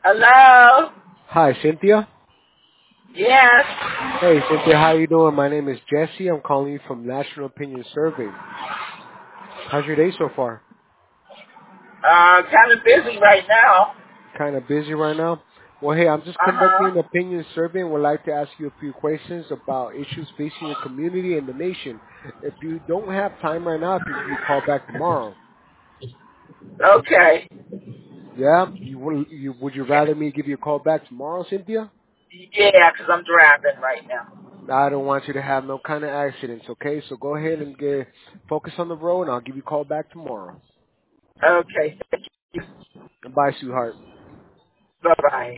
Hello? Hi, Cynthia. Yes. Hey, Cynthia, how you doing? My name is Jesse. I'm calling you from National Opinion Survey. How's your day so far? Kind of busy right now. Kind of busy right now? Well, hey, I'm just conducting Uh-huh. an opinion survey and would like to ask you a few questions about issues facing your community and the nation. If you don't have time right now, I can give you a call back tomorrow. Okay. Yeah? Would you rather me give you a call back tomorrow, Cynthia? Yeah, 'cause I'm driving right now. I don't want you to have no kind of accidents, okay? So go ahead and focus on the road and I'll give you a call back tomorrow. Okay. Thank you. Bye, sweetheart. Bye-bye.